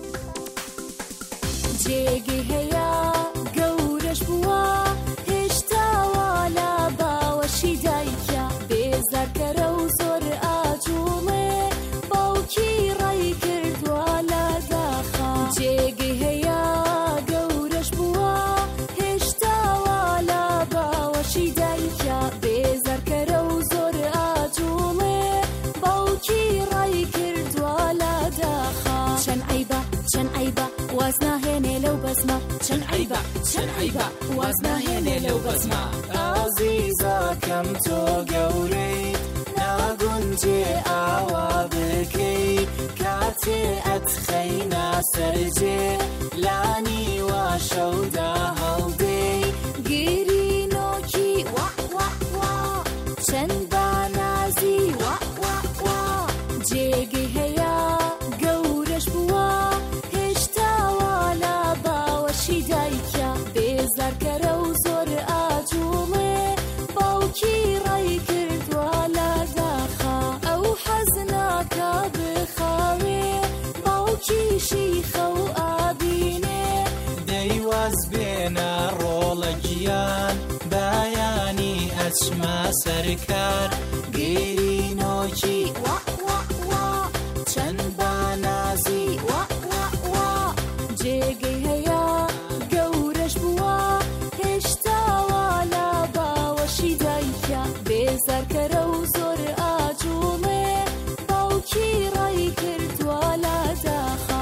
Speaker 8: جێگی هەیە گەورەش بووە هێشتاوە لە باوەشی دایکە، بێزارکەرە و زۆر ئاجوڵێ باوکی ڕای کردووە لە داخە. جێگی هەیە گەورەش بووە هێشتاوە لە باوەشی دایکە، بێزارکەرە و زۆر ئاجوڵێ باوکی ڕای کردووە لە داخە. چەند عەیبە واز ناهێنێ لەو بەزمە، چەند عەیبە واز ناهێنێ لەو بەزمە.
Speaker 9: ئازیزەکەم تۆ گەورەیت ناگونجێ ئاوا بکەی، کاتێ ئەتخەینە سەرجێ لانی وا شەودا هەڵدەی.
Speaker 8: گرینۆکی وا چەند بانازی وا جێگی هەیە گەورەش بووە هێشتاوە لە باوەشی دایکە، بێزارکەرە و زۆر ئاجوڵێ باوکی ڕای کردووە لە داخە. ئەو حەز ناکە بخاوێ باوکیشی خەو ئابینێ،
Speaker 9: دەیواز بێنە ڕۆڵە گیان بایانی ئەچمە سەرکار گێرینۆکی
Speaker 8: وا وا وا
Speaker 9: چەند بانازی
Speaker 8: وا وا وا جێگەی هەیە گەورەش بووە هێشتاوە لە باوەشی دایکە بێزارکەرە و زۆر ئاجوڵێ باوکی ڕای کردووە لە داخە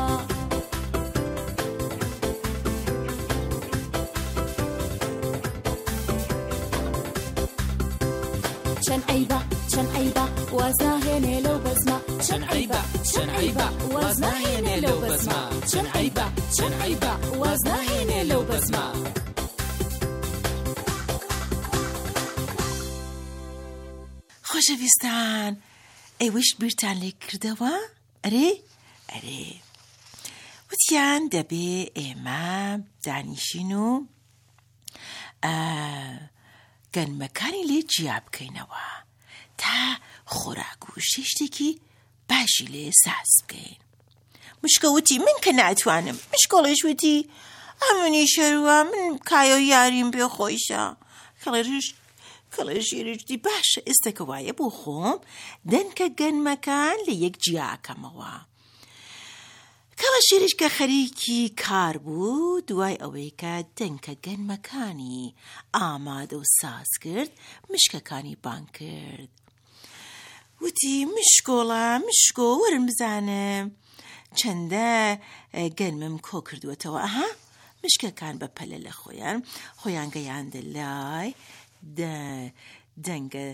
Speaker 8: چەند عەیبە واز ناهێنێ لەو بەزمە چەند عەیبە واز ناهێنێ لەو بەزمە چەند عەیبە واز ناهێنێ لەو بەزمە
Speaker 7: خۆشەویستان ئەوەش بیرتان لێ کردەوە؟ ئەرێ وتیان دەبێ ئێمە دانیشین و گەنمەکانی لێ جیا بکەینەوە تا خۆراک و شتێکی باشی لێ ساز بکەین. مشکە وتی من کە ناتوانم. مشکۆڵەش وتی ئەمنی شەروە من کایە یاریم پێ خۆیشە. کەڵێژیرشتی باشە ئێستەکە وایە بۆ خۆم دەنکە گەنمەکان لە یەک جیاکەمەوە. کەڵەشیرش کە خەریکی کار بوو دوای ئەوەی کە دەنکە گەنمەکانی ئامادە و ساز کرد مشکەکانی بان کرد. وتی مشکۆ وەرم بزانم چەندە گەنمم کۆ کردووەتەوە. ئەها مشکەکان بە پەلە لە خۆیان گەیاندە لای دەنگە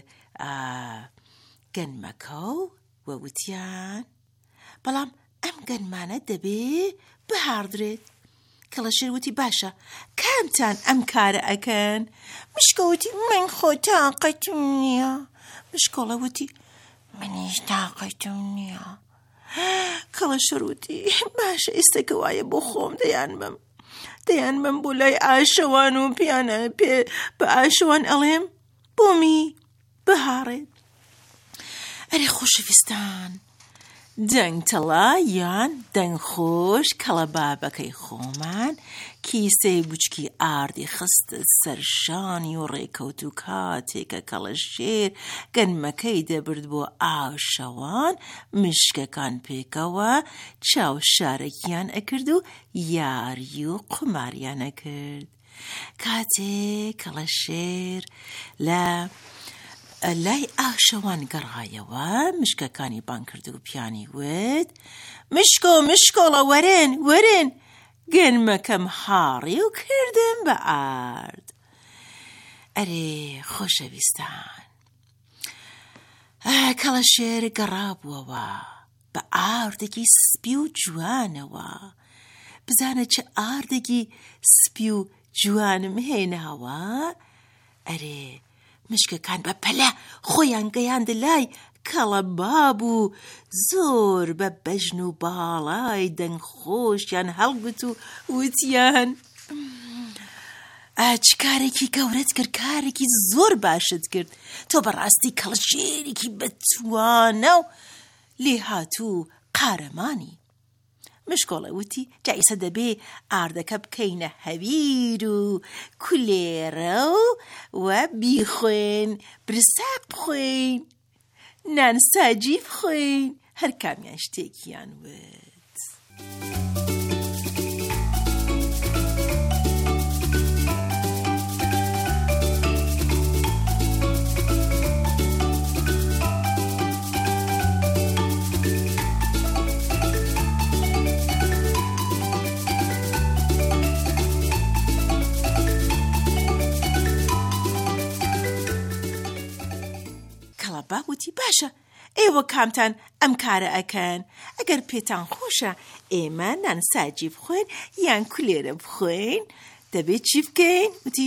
Speaker 7: گەنمەکە و وەوتیان بەڵام ئەم گەنمانە دەبێ بهاردرێت. کەڵەشێر وتی باشە کامتان ئەم کارە ئەکەن؟ مشکە وتی من خۆ تاقەتم نییە. مشکۆڵە وتی منیش تاقەتم نییە. کەڵەشێر وتی باشە ئێستەکە وایە بۆ خۆم دەیانمەم بۆ لای ئاشەوان و پیانە پێ بە ئاشەوان ئەڵێم بۆمی بهاڕێت. ئەرێ خۆشەویستان دەنگتەڵا یان دەنگخۆش کەڵە بابەکەی خۆمان کیسەی بچکی ئاردی خستە سەرشانی و ڕێکەوت و کاتێکە کەڵەشێر گەنمەکەی دەبرد بۆ ئاشەوان مشکەکان پێکەوە چاو شارەکیان ئەکرد و یاری و قماریان ئەکرد. کاتێک کەڵەشێر لای ئاشەوان گەڕایەوە مشکەکانی بان کرد و پیانی وت مشکۆڵە وەرن گەنمەکەم هاڕی و کردم بە ئارد. ئەرێ خۆشەویستان کەڵەشێر گەڕابووەوە بە ئاردێکی سپی و جوانەوە. بزانە چه ئاردێکی سپی و جوانم هێناوە. ئەرێ مشکەکان بە پەلە خۆیان گەیاندە لای کەڵە باب و زۆر بە بەژن و باڵای دەنگخۆشیان هەڵگوت و وتیان چ کارێکی گەورەت کرد، کارێکی زۆر باشت کرد. تۆ بەڕاستی کەڵەشێرێکی بەتوانە و لێ هاتوو قارەمانی. مشکۆڵە وتی جا ئێستا دەبێ ئاردەکە بکەینە هەویر و کولێرە و بیخۆین، برساق بخۆین، نانساجی بخۆین، هەر کامیان شتێکیان وت. باوتی باشە ئێوە کامتان ئەم کارە ئەکەن؟ ئەگەر پێتان خۆشە ئێمە نانساجی بخۆین یان کولێرە بخۆین دەبێت چی بکەین؟ وتی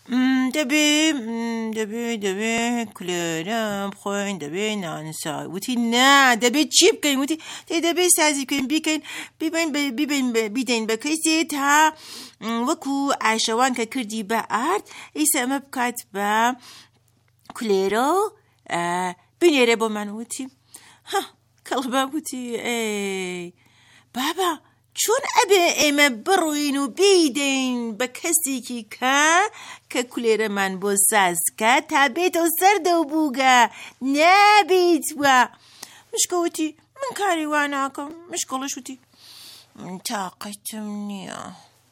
Speaker 7: دەبێ کولێرە بخۆین، دەبێ نانساج. وتی نا دەبێت چی بکەین؟ وتی دەبێ سازی بکەین، بیدەین بە کەسێ تا وەکو ئاشەوان کە کردی بە ئارد ئیسا ئەمە بکات بە کولێرە بنێرە بۆ من. وتی کەڵبا وتی بابا چۆن ئەبێ ئێمە بڕوین و بیدەین بە کەسێکی کە کولێرەمان بۆ سازکە تا بێتەوە سەردە و بووگە نابێت وە. مشکەوتی من کاری وا ناکەم. مشکڵش وتی من تاقەتم نییە.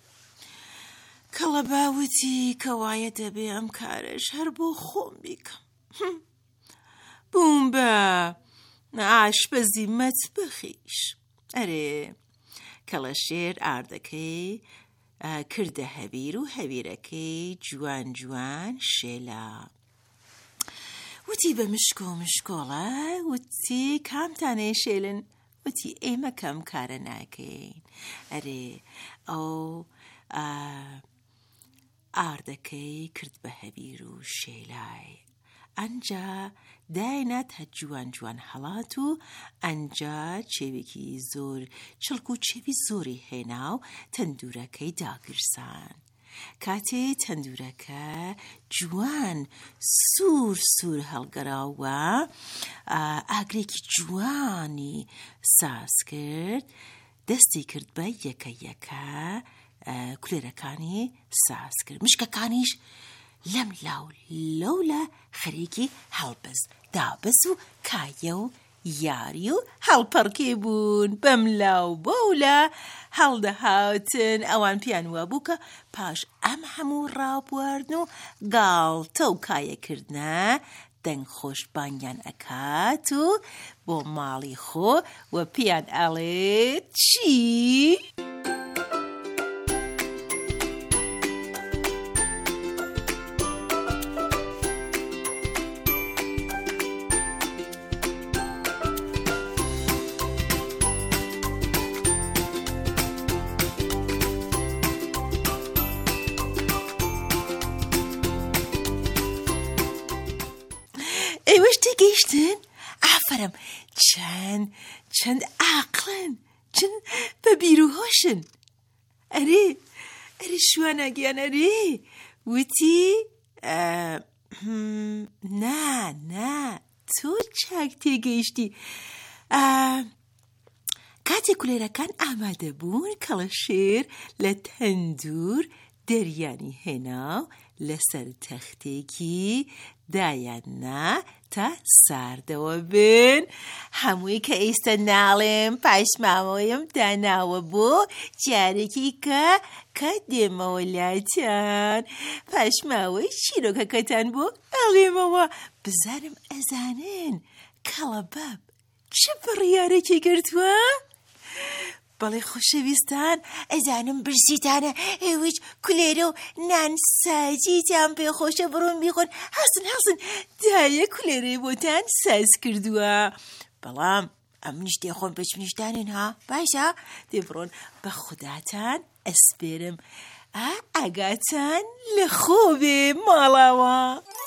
Speaker 7: کەڵە باوتی کەوایە دەبێ ئەم کارش هەر بۆ خۆم بیکەم. بووم بە ئاشپەزی مەتبەخیش. ئەرێ کەڵەشێر ئاردەکەی کردە هەبیر و هەبیرەکەی جوان جوان شێلا. وتی بە مشک و مشکۆڵە وتی کامتانەی شێلن؟ وتی ئێمە کەم کارە ناکەین. ئەرێ ئەو ئاردەکەی کرد بە هەبیر و شێلای. ئەنجا داینات هە جوان جوان هەڵات و ئەنجا چێوێکی زۆر چڵک و چێوی زۆری هێنا و تەندورەکەی داگرسان. کاتێ تەندورەکە جوان سوور سوور هەڵگەڕاوە ئاگرێکی جوانی ساز کرد، دەستی کرد بە یەکە یەکە کولێرەکانی ساز کرد. مشکەکانیش لەم لاو لەولە خەریکی هەڵبەز دابەز و کایە و یاری و هەڵپەڕکێ بوون. بەم لاو بەولە هەڵدەهاتن. ئەوان پیان وا بوو کە پاش ئەم هەموو ڕابواردن و گاڵتە و کایەکردنە دەنگ خۆش بانگیان ئەکات و بۆ ماڵی خۆ و پیان ئەڵێت چی؟ ئێوەش تێگەیشتن؟ ئافرەم چەند عاقڵن، چەند بە بیر و هۆشن. ئەرێ شوانەگیان ئەرێ وتی نا تۆ چاک تێگەیشتی. کاتێک کولێرەکان ئامادە بوون کەڵەشێر لە تەندور دەریانی هێنا و لەسەر تەختێکی دایاننا تا ساردەوە بن. هەمووی کە ئێستا ناڵێم پاشماوەیم داناوە بۆ جارێکی کە دێمەوە لاتان. پاشماوەی چیرۆکەکەتان بۆ ئەڵێمەوە بزانم ئەزانن کەڵە باب چه بڕیارێکی گرتووە؟ بەڵێ خۆشەویستان ئەزانم برسیتانە ئێوەش کولێرە و نانسازیتان پێخۆشە بڕۆن بیخۆن. حەسن دایە کولێرەی بۆتان ساز کردووە. بەڵام ئەم منیش دێخۆن بەچمنیشتانن ها باشە دێ بڕۆن بە خوداتان ئەسپێرم ئاگاتان لە خۆ بێ ماڵاوە.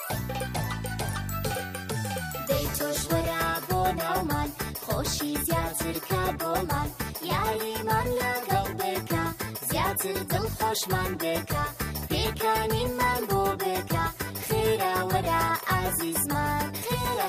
Speaker 8: دەی تۆش وەرە بۆ ناومان خۆشی زیاتر کە بۆمان یاریمان لەگەڵ بکە زیاتر دڵخۆشمان بکە پێکانینمان بۆ بکە خێرا وەرە ئازیزمان خێرا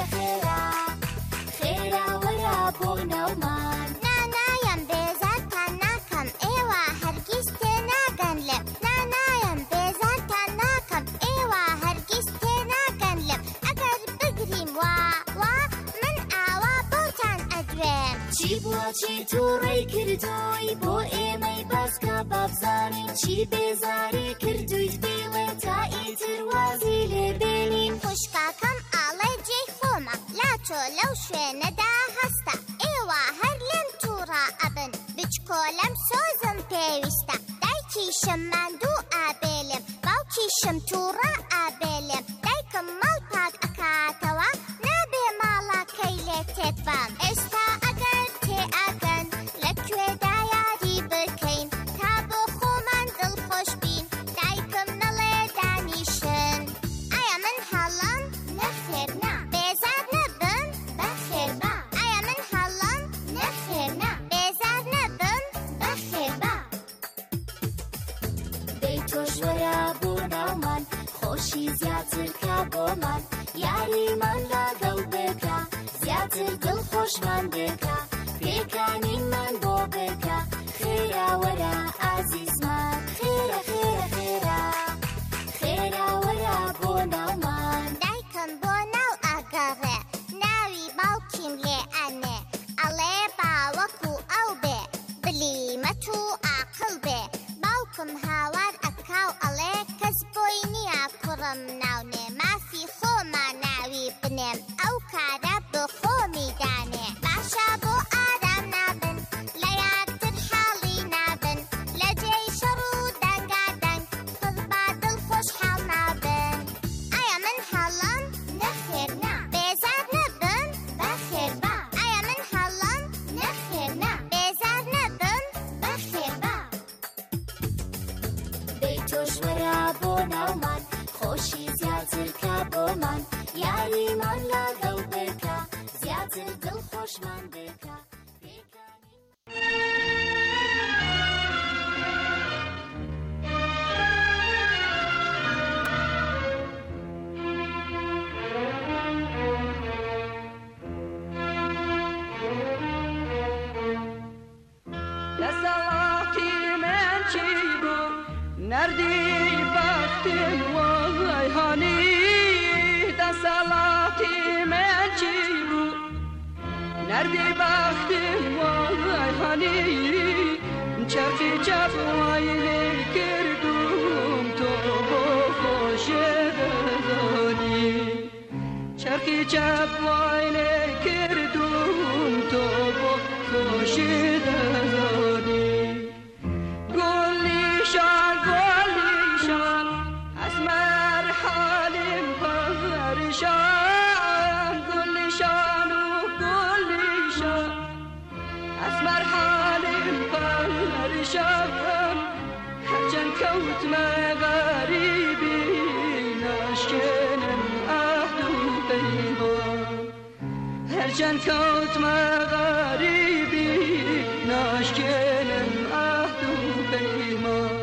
Speaker 8: وەرە بۆ ناومان. نانایم بێزارتان ناکەم ئێوە هەرگیز تێناگەن لێم. نانایم بێزارتان ناکەم ئێوە هەرگیز تێناگەن لێم. ئەگەر بگریم وا من ئاوا بۆتان ئەدوێم. چی بووە چی تووڕێی کردووی بۆ ئێمەی باسکە بابزانین چی بێزاری کردویت بێڵێ تا ئیتر وازی لێ بێنین. خوشکاکەم ئاڵێ جێی خۆمە لاچۆ لەو شوێنەدا هەستە ئێوە هەر لێم تووڕە ئەبن بچکۆلەم سۆزم پێویستە. دایکیشم ماندوو ئابێلێم باوکیشم تووڕە ئابێلێم. دایکم ماڵ پاک ئەکاتەوە نابێ ماڵەکەی لێ تێکبام. ئێستا ئەگەر تێئەگەن لەکوێدا یاری بکەین تا بۆ خۆمان دڵخۆش بین. دایکم نەڵێ دانیشن ئایا من هەڵم نەخێر نا بێزار نەبم بەخێر با. ئایا من هەڵم نەخێر نا بێزار نەبم بەخێر با. دەی تۆش وەرە بۆ ناومان خۆشی زیاتر کە بۆمان یاریمان لەگەڵ بکە زیاتر دڵخۆشمان بکە پێکانینمان بۆ بکە خێرا وەرە ئازیزمان خێرا خێرا خێرا خێرا وەرە بۆ ناومان دایکم بۆ ناو ئاگەڕێ ناوی باوکیم لێ ئەنێ ئەڵێ باوەکو ئەو بێ بلیمەت و عاقڵ بێ باوکم هاوار ئەکاو ئەڵێ کەس بۆی نییە کوڕم ناونێ مافی خۆمان ناوی بنێم ئەو کارە بە خۆمی دانێ باشە بۆ ئارام نابن لە یاکتر حاڵی نابن لە جێی شەڕ و دەنگادەنگ پڕ با دڵخۆش حاڵ نابن ئایا من هەڵەم نەخێر نا بێزار نەبن بەخێر با ئایا من هەڵەم نەخێر نا بێزار نەبن بەخێر با دەی تۆش وەرە بۆ ناومان خۆشی زیاتر کە بۆمان یاریمان لەگەڵ بکە زیاتر دڵخۆشمان بکە
Speaker 1: دەسەڵاتی من چی بوو نەردی بەختم وای هانی دەسەڵاتی من چی بوو نەردی بەختم وای هانی چەرخی چەپ وای لێ کردوم تۆ بۆ خۆشێ دەزانی چەرخی چەپ وای لێ کردوم تۆ بۆ خۆشێ دەزانی گۆلیشان گۆلیشان ئەسمەر حالیم پەریشان گۆلیشان و گۆلیشان ئەسمەر حالیم پەریشان هەرچەند کەوتمە غەریبی ناشکێنم ئەهد و پەیمان هەرچەند کەوتمە غەریبی ناشکێنم ئەهد و پەیمان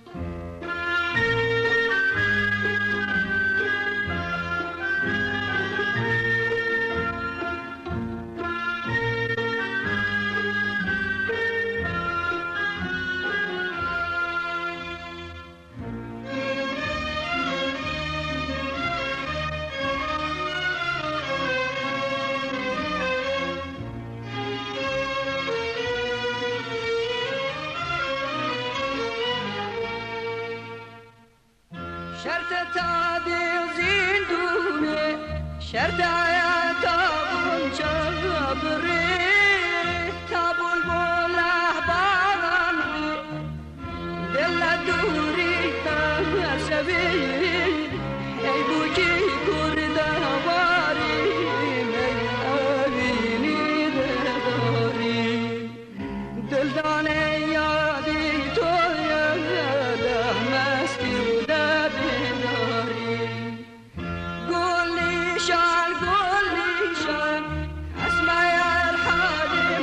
Speaker 1: شرط تعدیل زندونه شرط حیاتا غنچه بره تا بلبل احباران دل دوری ترسوی ای بوکی کرده واری می آوینی داری دل دانه یادی تو یاده مستی گلیشان گلیشان اسمایر حالیم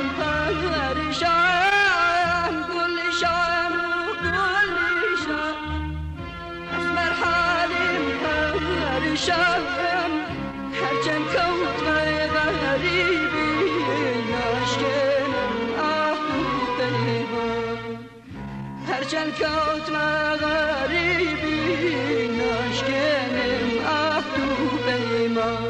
Speaker 1: پریشان گلیشان و گلیشان اسمر حالیم پریشان هرچند کوتمه غریبی ناشکنم آه و پیمان هرچند کوتمه غریبی ناشکنم آه و پیمان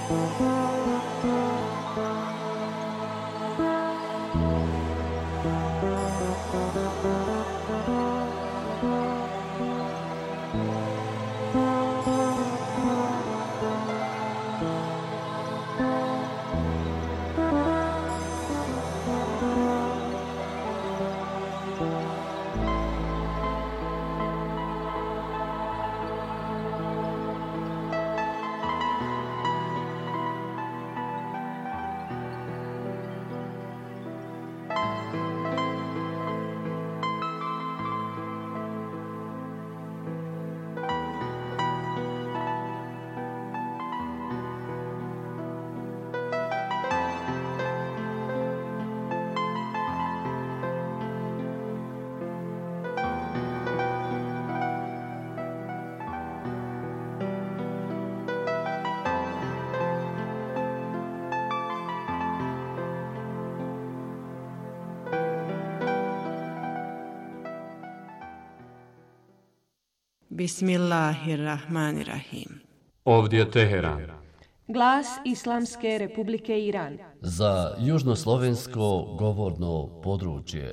Speaker 10: Bismillahirrahmanirrahim.
Speaker 11: Ovdje je Teheran.
Speaker 12: Glas Islamske Republike Iran.
Speaker 13: Za južnoslovensko govorno područje.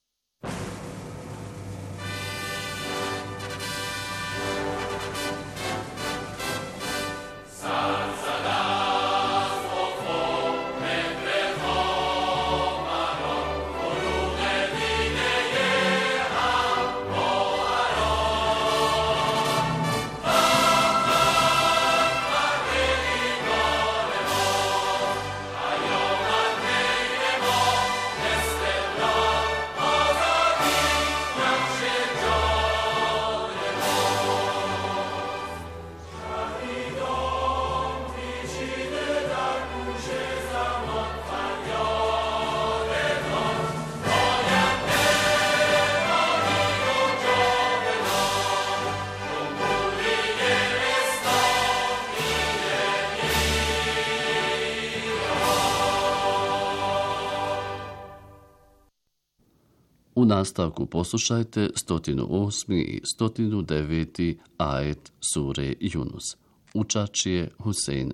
Speaker 13: U nastavku poslušajte 108. i 109. ajet sure Yunus. Učač je Husein